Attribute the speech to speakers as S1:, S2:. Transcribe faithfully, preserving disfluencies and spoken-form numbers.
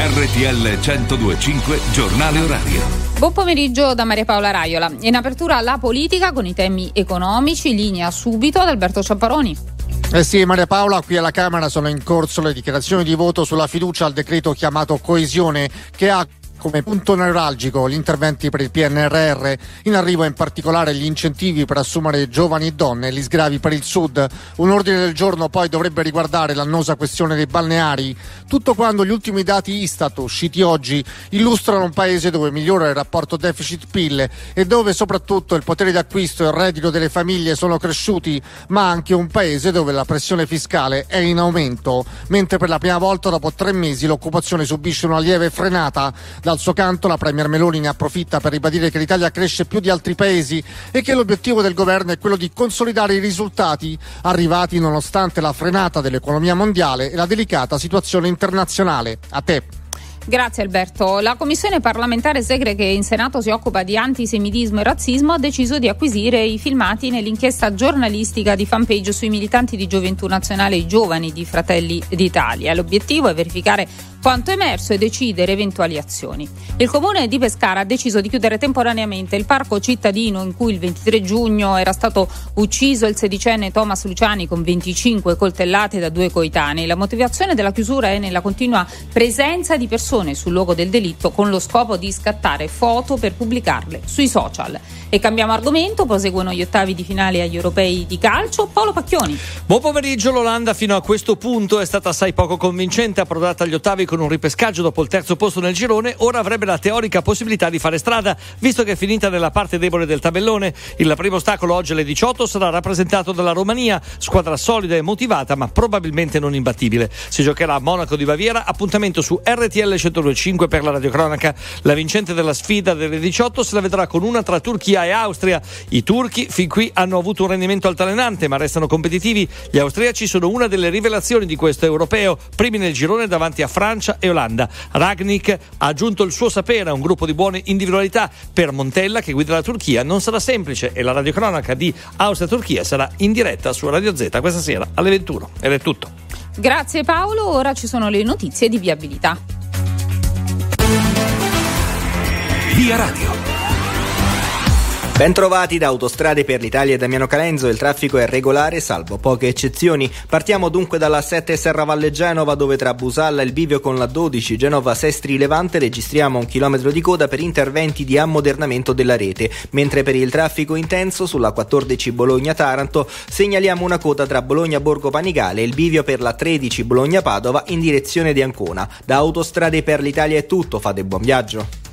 S1: R T L centodue e cinque Giornale Orario.
S2: Buon pomeriggio da Maria Paola Raiola. In apertura la politica con i temi economici, linea subito ad Alberto Ciapparoni.
S3: Eh sì, Maria Paola, qui alla Camera sono in corso le dichiarazioni di voto sulla fiducia al decreto chiamato Coesione, che ha come punto neuralgico gli interventi per il P N R R, in arrivo in particolare gli incentivi per assumere giovani e donne e gli sgravi per il Sud. Un ordine del giorno poi dovrebbe riguardare l'annosa questione dei balneari, tutto quando gli ultimi dati Istat usciti oggi illustrano un paese dove migliora il rapporto deficit-P I L e dove soprattutto il potere d'acquisto e il reddito delle famiglie sono cresciuti, ma anche un paese dove la pressione fiscale è in aumento, mentre per la prima volta dopo tre mesi l'occupazione subisce una lieve frenata. Dal suo canto la Premier Meloni ne approfitta per ribadire che l'Italia cresce più di altri paesi e che l'obiettivo del governo è quello di consolidare i risultati arrivati nonostante la frenata dell'economia mondiale e la delicata situazione internazionale. A te.
S2: Grazie Alberto. La Commissione parlamentare Segre, che in Senato si occupa di antisemitismo e razzismo, ha deciso di acquisire i filmati nell'inchiesta giornalistica di fanpage sui militanti di Gioventù Nazionale e i giovani di Fratelli d'Italia. L'obiettivo è verificare quanto emerso e decidere eventuali azioni. Il comune di Pescara ha deciso di chiudere temporaneamente il parco cittadino in cui il ventitré giugno era stato ucciso il sedicenne Thomas Luciani con venticinque coltellate da due coetanei. La motivazione della chiusura è nella continua presenza di persone sul luogo del delitto con lo scopo di scattare foto per pubblicarle sui social. E cambiamo argomento, proseguono gli ottavi di finale agli europei di calcio. Paolo Pacchioni.
S4: Buon pomeriggio. L'Olanda fino a questo punto è stata assai poco convincente, approdata agli ottavi con un ripescaggio dopo il terzo posto nel girone. Ora avrebbe la teorica possibilità di fare strada, visto che è finita nella parte debole del tabellone. Il primo ostacolo oggi alle diciotto sarà rappresentato dalla Romania, squadra solida e motivata ma probabilmente non imbattibile. Si giocherà a Monaco di Baviera, appuntamento su R T L centodue e cinque per la radiocronaca. La vincente della sfida delle diciotto se la vedrà con una tra Turchia e Austria. I turchi fin qui hanno avuto un rendimento altalenante ma restano competitivi. Gli austriaci sono una delle rivelazioni di questo europeo, primi nel girone davanti a Francia e Olanda. Rangnick ha aggiunto il suo sapere a un gruppo di buone individualità. Per Montella, che guida la Turchia, non sarà semplice e la radiocronaca di Austria-Turchia sarà in diretta su Radio Z questa sera alle ventuno. Ed è tutto.
S2: Grazie Paolo, ora ci sono le notizie di viabilità.
S1: Via Radio.
S5: Bentrovati da Autostrade per l'Italia e Damiano Calenzo. Il traffico è regolare salvo poche eccezioni. Partiamo dunque dalla sette Serravalle Genova, dove tra Busalla e il bivio con la dodici Genova Sestri Levante registriamo un chilometro di coda per interventi di ammodernamento della rete, mentre per il traffico intenso sulla quattordici Bologna Taranto segnaliamo una coda tra Bologna Borgo Panigale e il bivio per la tredici Bologna Padova in direzione di Ancona. Da Autostrade per l'Italia è tutto, fate buon viaggio.